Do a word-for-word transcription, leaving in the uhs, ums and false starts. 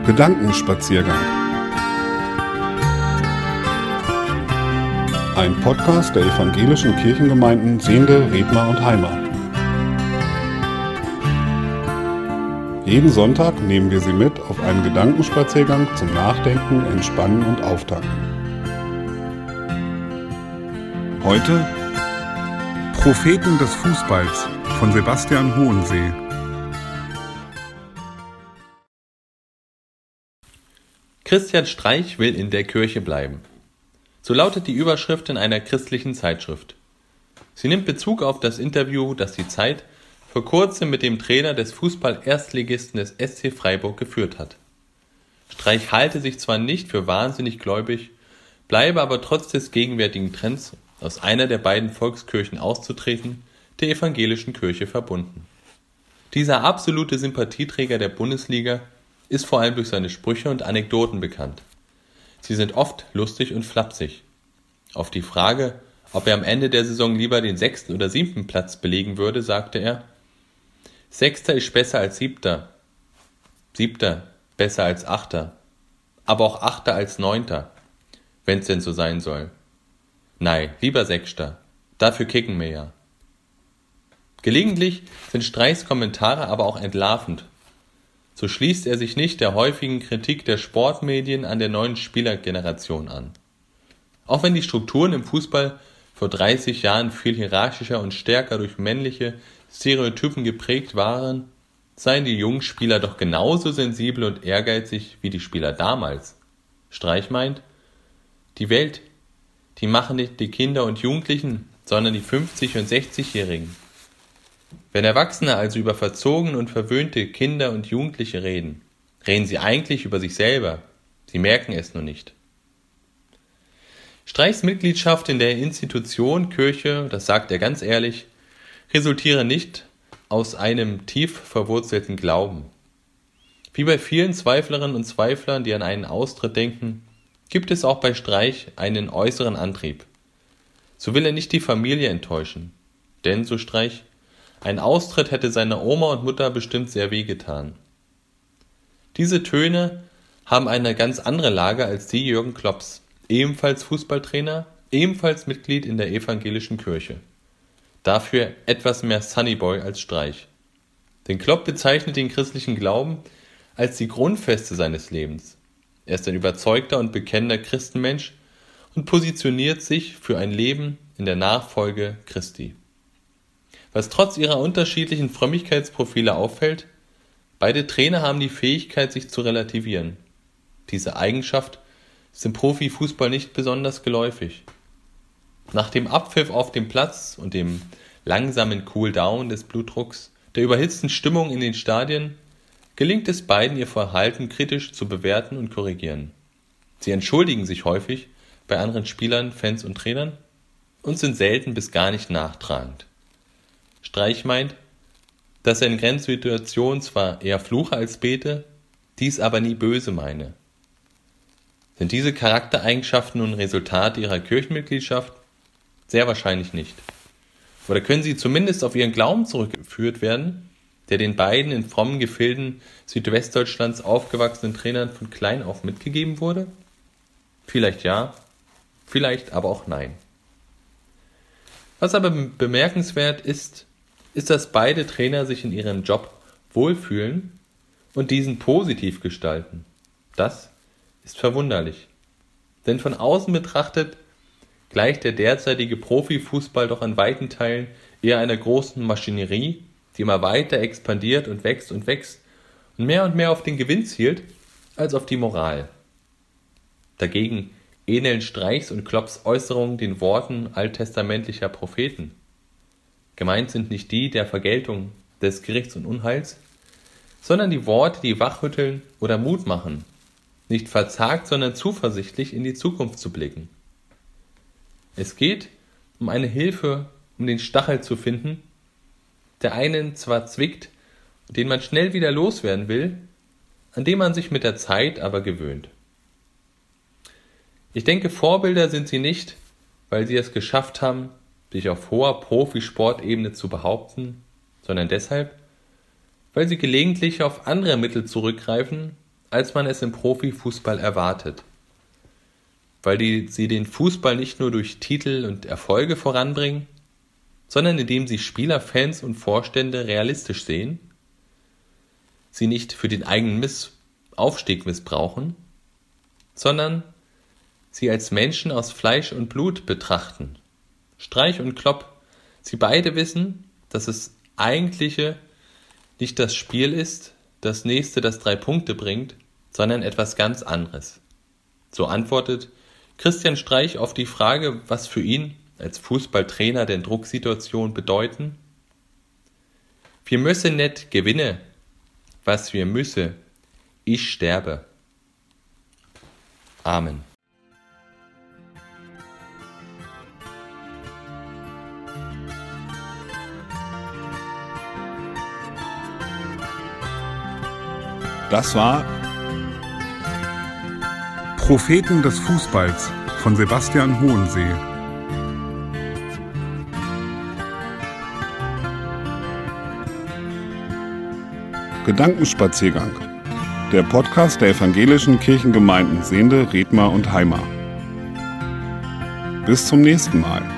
Gedankenspaziergang. Ein Podcast der evangelischen Kirchengemeinden Sehnde, Redmar und Heimar. Jeden Sonntag nehmen wir Sie mit auf einen Gedankenspaziergang zum Nachdenken, Entspannen und Auftanken. Heute Propheten des Fußballs von Sebastian Hohensee. Christian Streich will in der Kirche bleiben. So lautet die Überschrift in einer christlichen Zeitschrift. Sie nimmt Bezug auf das Interview, das die Zeit vor kurzem mit dem Trainer des Fußball-Erstligisten des S C Freiburg geführt hat. Streich halte sich zwar nicht für wahnsinnig gläubig, bleibe aber trotz des gegenwärtigen Trends, aus einer der beiden Volkskirchen auszutreten, der evangelischen Kirche verbunden. Dieser absolute Sympathieträger der Bundesliga ist vor allem durch seine Sprüche und Anekdoten bekannt. Sie sind oft lustig und flapsig. Auf die Frage, ob er am Ende der Saison lieber den sechsten oder siebten Platz belegen würde, sagte er: Sechster ist besser als Siebter, Siebter besser als Achter, aber auch Achter als Neunter, wenn's denn so sein soll. Nein, lieber Sechster, dafür kicken wir ja. Gelegentlich sind Streichs Kommentare aber auch entlarvend. So schließt er sich nicht der häufigen Kritik der Sportmedien an der neuen Spielergeneration an. Auch wenn die Strukturen im Fußball vor dreißig Jahren viel hierarchischer und stärker durch männliche Stereotypen geprägt waren, seien die jungen Spieler doch genauso sensibel und ehrgeizig wie die Spieler damals. Streich meint, die Welt, die machen nicht die Kinder und Jugendlichen, sondern die fünfzig- und sechzigjährigen. Wenn Erwachsene also über verzogene und verwöhnte Kinder und Jugendliche reden, reden sie eigentlich über sich selber. Sie merken es nur nicht. Streichs Mitgliedschaft in der Institution Kirche, das sagt er ganz ehrlich, resultiere nicht aus einem tief verwurzelten Glauben. Wie bei vielen Zweiflerinnen und Zweiflern, die an einen Austritt denken, gibt es auch bei Streich einen äußeren Antrieb. So will er nicht die Familie enttäuschen. Denn, so Streich, ein Austritt hätte seiner Oma und Mutter bestimmt sehr wehgetan. Diese Töne haben eine ganz andere Lage als die Jürgen Klopps, ebenfalls Fußballtrainer, ebenfalls Mitglied in der evangelischen Kirche. Dafür etwas mehr Sunnyboy als Streich. Denn Klopp bezeichnet den christlichen Glauben als die Grundfeste seines Lebens. Er ist ein überzeugter und bekennender Christenmensch und positioniert sich für ein Leben in der Nachfolge Christi. Was trotz ihrer unterschiedlichen Frömmigkeitsprofile auffällt: Beide Trainer haben die Fähigkeit, sich zu relativieren. Diese Eigenschaft ist im Profifußball nicht besonders geläufig. Nach dem Abpfiff auf dem Platz und dem langsamen Cooldown des Blutdrucks, der überhitzten Stimmung in den Stadien, gelingt es beiden, ihr Verhalten kritisch zu bewerten und korrigieren. Sie entschuldigen sich häufig bei anderen Spielern, Fans und Trainern und sind selten bis gar nicht nachtragend. Streich meint, dass er in Grenzsituationen zwar eher fluche als bete, dies aber nie böse meine. Sind diese Charaktereigenschaften nun Resultat ihrer Kirchenmitgliedschaft? Sehr wahrscheinlich nicht. Oder können sie zumindest auf ihren Glauben zurückgeführt werden, der den beiden in frommen Gefilden Südwestdeutschlands aufgewachsenen Trainern von klein auf mitgegeben wurde? Vielleicht ja, vielleicht aber auch nein. Was aber bemerkenswert ist, ist, dass beide Trainer sich in ihrem Job wohlfühlen und diesen positiv gestalten. Das ist verwunderlich. Denn von außen betrachtet gleicht der derzeitige Profifußball doch an weiten Teilen eher einer großen Maschinerie, die immer weiter expandiert und wächst und wächst und mehr und mehr auf den Gewinn zielt, als auf die Moral. Dagegen ähneln Streichs und Klopps Äußerungen den Worten alttestamentlicher Propheten. Gemeint sind nicht die der Vergeltung, des Gerichts und Unheils, sondern die Worte, die wachrütteln oder Mut machen, nicht verzagt, sondern zuversichtlich in die Zukunft zu blicken. Es geht um eine Hilfe, um den Stachel zu finden, der einen zwar zwickt, den man schnell wieder loswerden will, an dem man sich mit der Zeit aber gewöhnt. Ich denke, Vorbilder sind sie nicht, weil sie es geschafft haben, sich auf hoher Profisportebene zu behaupten, sondern deshalb, weil sie gelegentlich auf andere Mittel zurückgreifen, als man es im Profifußball erwartet. Weil die, sie den Fußball nicht nur durch Titel und Erfolge voranbringen, sondern indem sie Spieler, Fans und Vorstände realistisch sehen, sie nicht für den eigenen Miss- Aufstieg missbrauchen, sondern sie als Menschen aus Fleisch und Blut betrachten. Streich und Klopp, sie beide wissen, dass es eigentliche nicht das Spiel ist, das nächste, das drei Punkte bringt, sondern etwas ganz anderes. So antwortet Christian Streich auf die Frage, was für ihn als Fußballtrainer denn Drucksituationen bedeuten. Wir müssen nicht gewinnen, was wir müssen, ich sterbe. Amen. Das war Propheten des Fußballs von Sebastian Hohensee. Gedankenspaziergang. Der Podcast der evangelischen Kirchengemeinden Sehnde, Redmar und Heimar. Bis zum nächsten Mal.